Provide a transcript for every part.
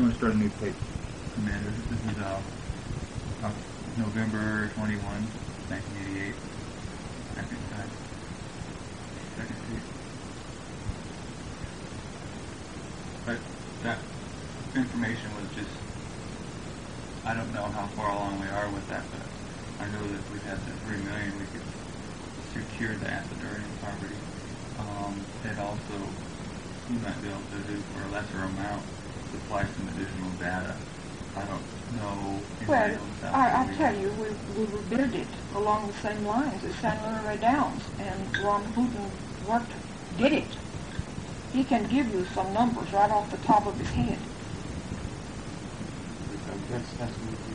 I'm going to start a new tape. Commander, this is November 21, 1988. Second tape. But that information was just, I don't know how far along we are with that, but I know that we had the $3 million, we could secure the acid earning property. It also, you might be able to do for a lesser amount, supply some additional data. I don't know. Well, I tell you, we rebuilt it along the same lines as San Luis Downs, and Ron Hooten did it. He can give you some numbers right off the top of his head. That's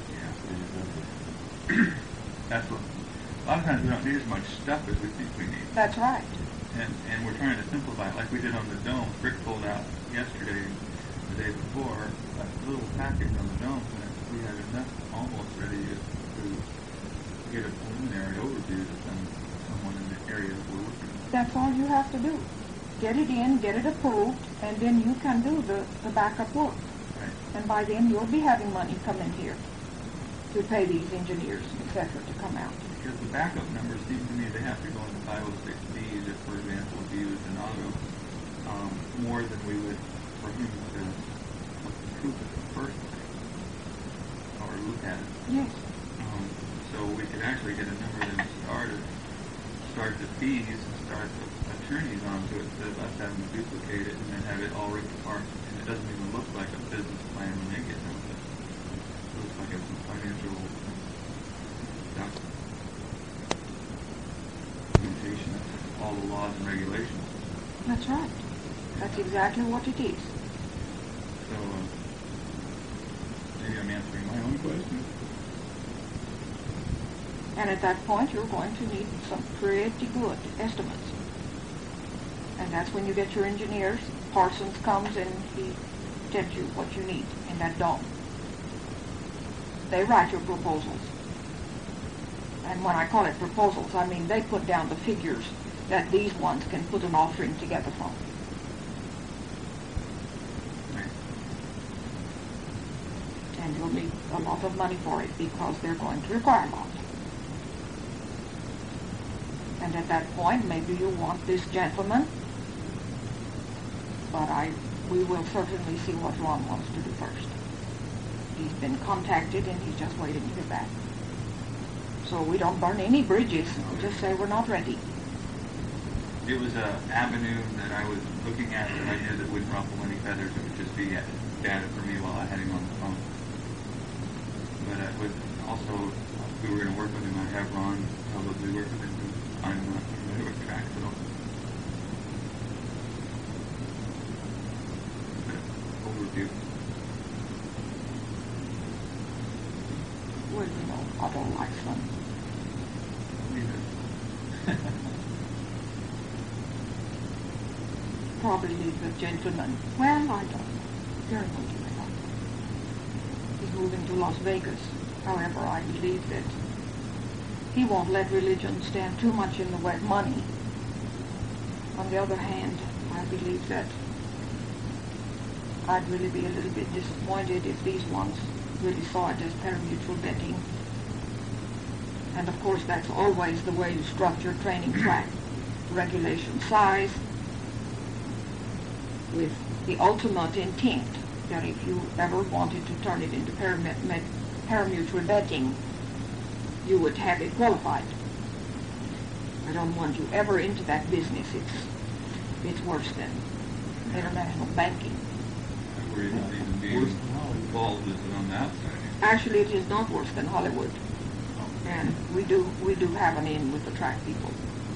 what, a lot of times we don't need as much stuff as we think we need. That's right. And we're trying to simplify it, like we did on the dome. Rick pulled out yesterday, the day before, a little package on the dome, and we had enough almost ready to get a preliminary overview to send someone in the area that we're working with. That's all you have to do. Get it in, get it approved, and then you can do the backup work. Right. And by then you'll be having money come in here to pay these engineers, etc., to come out. Because the backup numbers seem to me they have to go into 506Bs if, for example, if you use an auto, more than we would for him to approve it the first time or look at it. Yes. So we could actually get a number that start the fees and start the attorneys onto it instead of us having to duplicate it and then have it all ripped apart. And it doesn't even look like a business plan when they get done with it. It looks like it's a financial documentation of all the laws and regulations. That's right. That's exactly what it is. So maybe I'm answering my own question. And at that point, you're going to need some pretty good estimates. And that's when you get your engineers. Parsons comes and he tells you what you need in that dome. They write your proposals. And when I call it proposals, I mean they put down the figures that these ones can put an offering together from. And you'll need a lot of money for it because they're going to require a lot. And at that point, maybe you want this gentleman, but we will certainly see what Ron wants to do first. He's been contacted and he's just waiting to hear back. So we don't burn any bridges. We just say we're not ready. It was an avenue that I was looking at that I knew that wouldn't ruffle any feathers. It would just be data for me while I had him on the phone. But it was also, if we were going to work with him, I'd have Ron probably work with him. I'm not familiar with tracks at all. Overview. Well, you know, I don't like them. Probably the gentleman. Well, I don't know. Very much like he's moving to Las Vegas. However, I believe that he won't let religion stand too much in the way of money. On the other hand, I believe that I'd really be a little bit disappointed if these ones really saw it as pari-mutuel betting. And of course, that's always the way to structure training track. Regulation size, with the ultimate intent that if you ever wanted to turn it into pari-mutuel betting, you would have it qualified. I don't want you ever into that business. It's worse than international banking. I worry about even being involved on that side. Actually, it is not worse than Hollywood. And we do have an in with the track people.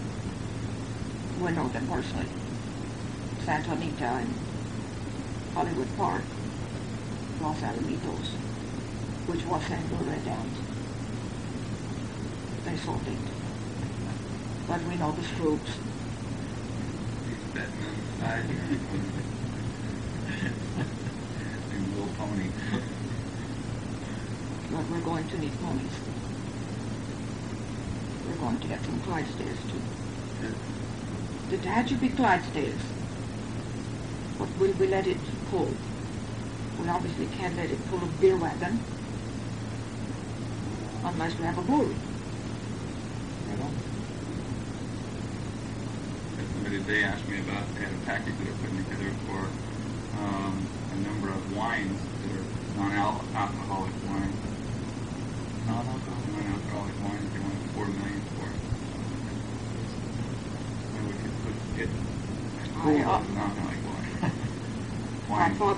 We know them personally. Santa Anita and Hollywood Park, Los Alamitos, which was San Luis Downs. They sold it. But we know the Stroops. He's betting on the side here. And little pony. But we're going to need ponies. We're going to get some Clydesdales too. The Tehachapi Clydesdales. What will we let it pull? We obviously can't let it pull a beer wagon unless we have a brewery. Right on. Somebody today asked me about, they had a package that they're putting together for a number of wines that are non-alcoholic wines. Non-alcoholic wines, they wanted $4 million for it. And we could get non-alcoholic wine. I thought,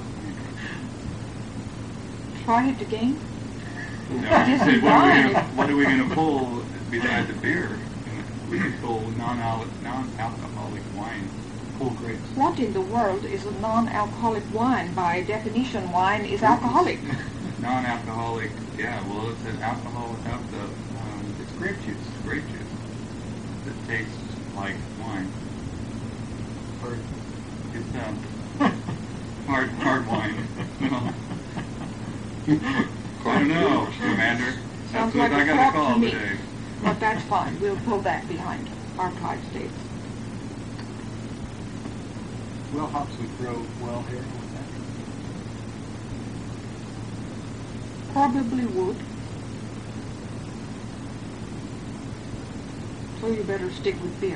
try it again. No, That he isn't said, wine. what are we going to pull besides the beer? We could pull non-alcoholic wine. Cool grapes. What in the world is a non-alcoholic wine? By definition, wine is alcoholic. Non-alcoholic, yeah, well, it's an alcohol without the, it's grape juice. Grape juice. That tastes like wine. Or It's, hard wine. No. I don't know, Commander. That's Sounds what like I a got crop a call to me. today. But that's fine. We'll pull that behind our Clyde states. well, hops would grow well here with that. Probably would. So you better stick with beer.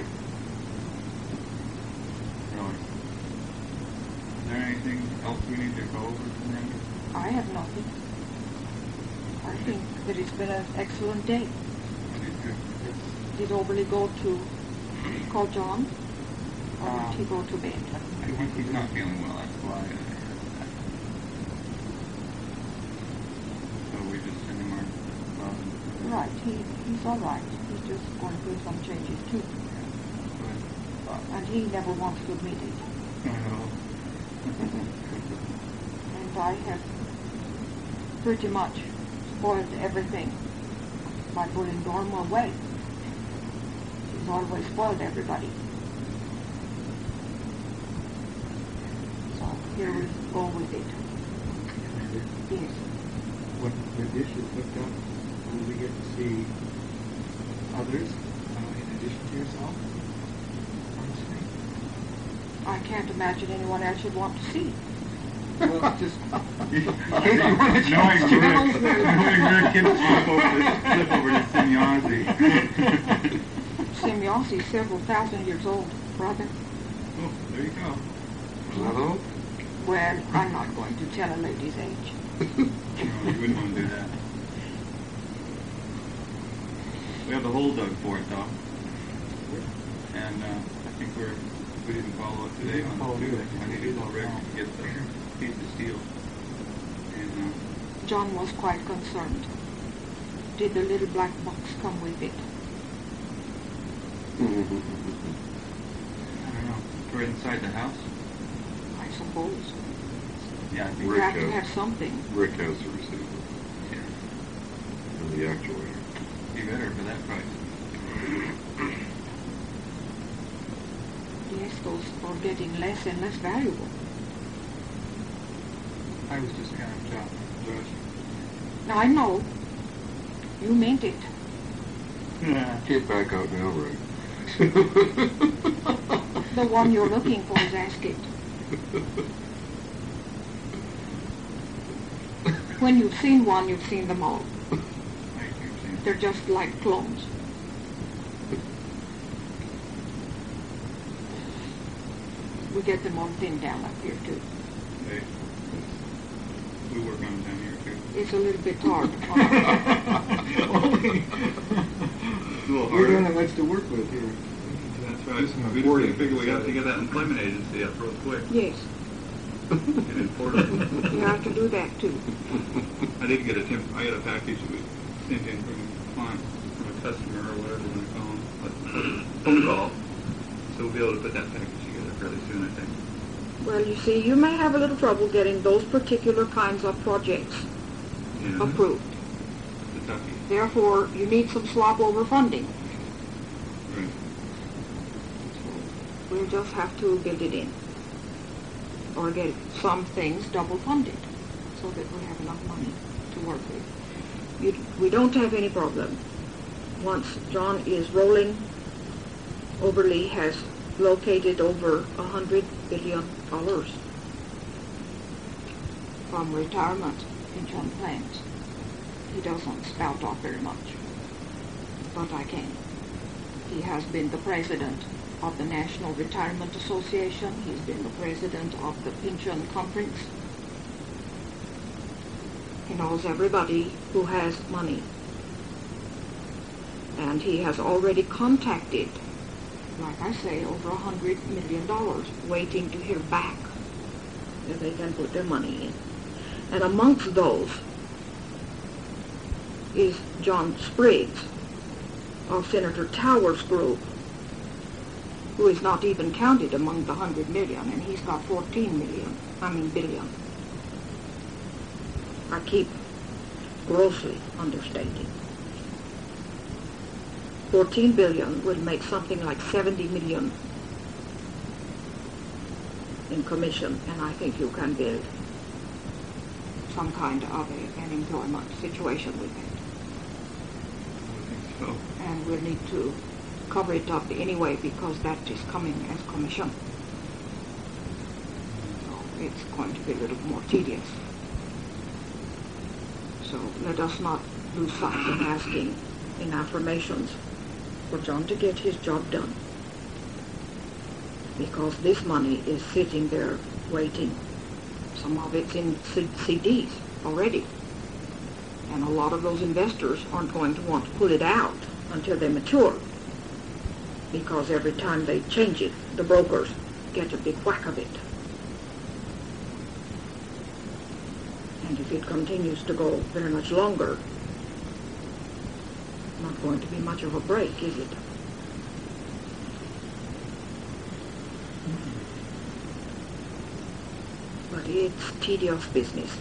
Really. Is there anything else we need to go over, Commander? I have nothing. I think that it's been an excellent day. I need to. Did Oberly go to call John? Or did he go to bed? I think he's not feeling well, that's why I heard that. So we just send him our love and Right, he's all right. He's just going through some changes too. And he never wants to admit it. I know. And I have pretty much spoiled everything by pulling Norma away. She's always spoiled everybody. So here we go with it. Commander, Yes. when the dish is hooked up, will we get to see others in addition to yourself on the screen? I can't imagine anyone else you'd want to see. Well, just Knowing Rick can flip over to Semyazi. Semyonsi's several thousand years old, brother. Oh, there you go. Hello? Well, I'm not going to tell a lady's age. No, you wouldn't want to do that. We have the hole dug for it, though. And I think we didn't follow up today on follow the two. through. I need to call Rick and get the piece of steel. And John was quite concerned. Did the little black box come with it? I don't know. For inside the house? I suppose. Yeah, I think You Rick have to has- have something. Rick has the receiver yeah. and the actuator. You better for that price. Yes, those are getting less and less valuable. I was just kind of joking. Now, I know you meant it. Yeah. Get back out now, Rick. The one you're looking for is Asket. When you've seen one, you've seen them all. They're just like clones. We get them all thinned down up here, too. Hey, we work on them down here, too. It's a little bit hard. A little We don't harder. have much to work with here. That's right. Do some We reporting. just figure we got to get that employment agency up real quick. Yes, Get it portable. you have to do that, too. I did get I got a package that we sent in from a client, from a customer or whatever you want to call them, a phone call. So we'll be able to put that package together fairly soon, I think. Well, you see, you may have a little trouble getting those particular kinds of projects Yeah. approved. Kentucky. Therefore, you need some swap over funding. Right. We'll just have to build it in. Or get some things double funded so that we have enough money to work with. We don't have any problem. Once John is rolling, Oberly has located over $100 billion. from retirement pension plans. He doesn't spout off very much, but I can. He has been the president of the National Retirement Association. He's been the president of the Pension Conference. He knows everybody who has money. And he has already contacted, like I say, over $100 million, waiting to hear back that they can put their money in. And amongst those is John Spriggs of Senator Towers' group, who is not even counted among the 100 million, and he's got 14 billion. I keep grossly understating. 14 billion will make something like 70 million in commission, and I think you can build some kind of an employment situation with it. I think so. And we'll need to cover it up anyway because that is coming as commission. So it's going to be a little more tedious. So let us not lose sight in asking in affirmations for John to get his job done, because this money is sitting there waiting. Some of it's in CDs already, and a lot of those investors aren't going to want to pull it out until they mature, because every time they change it, the brokers get a big whack of it. And if it continues to go very much longer, not going to be much of a break, is it? But it's tedious business.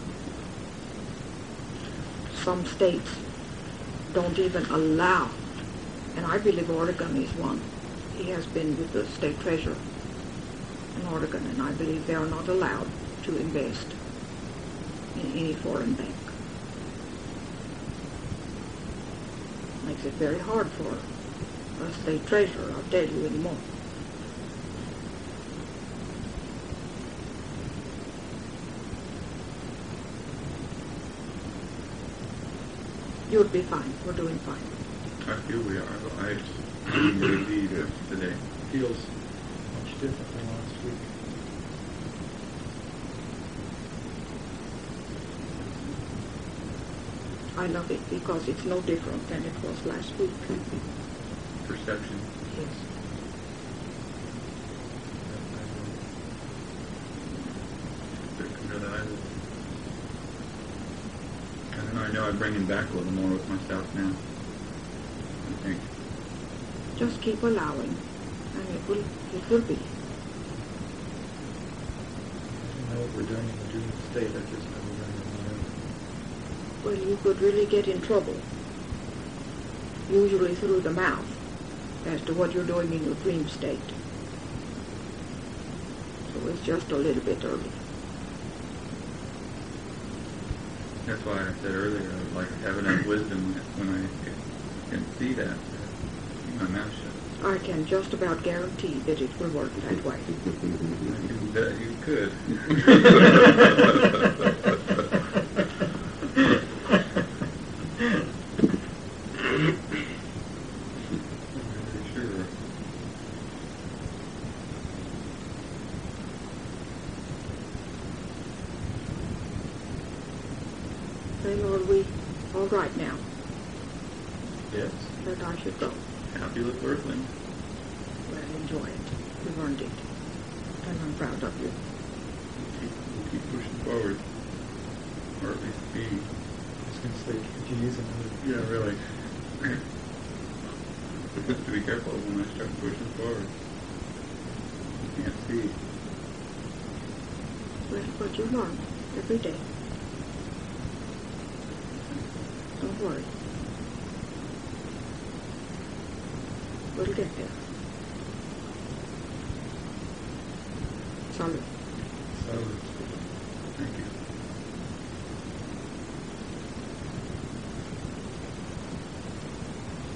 Some states don't even allow, and I believe Oregon is one. He has been with the state treasurer in Oregon, and I believe they are not allowed to invest in any foreign bank. Makes it very hard for a state treasurer, I'll tell you anymore. You'll be fine. We're doing fine. I feel we are, but I didn't really leave today. Feels much different than last week. I love it because it's no different than it was last week. Perception. Yes. I know I'm bringing back a little more with myself now. I think. Just keep allowing, and it will be. I don't know what we're doing in the dream state. I just know we're going to mind. Well, you could really get in trouble, usually through the mouth, as to what you're doing in your dream state. So it's just a little bit early. That's why I said earlier, I would like to have enough wisdom when I can see that, keep my mouth shut. I can just about guarantee that it will work that way. I can bet you could. Sure. Well, are we all right now Yes. that I should go? Happy with Earthling. Well, enjoy it. You've earned it. And I'm proud of you. We'll keep pushing forward. Or at least be. I was going to say, could you use another? Yeah, really. I have to be careful when I start pushing forward. You can't see. Well, but you learn every day. Don't worry. We'll get there. Salud.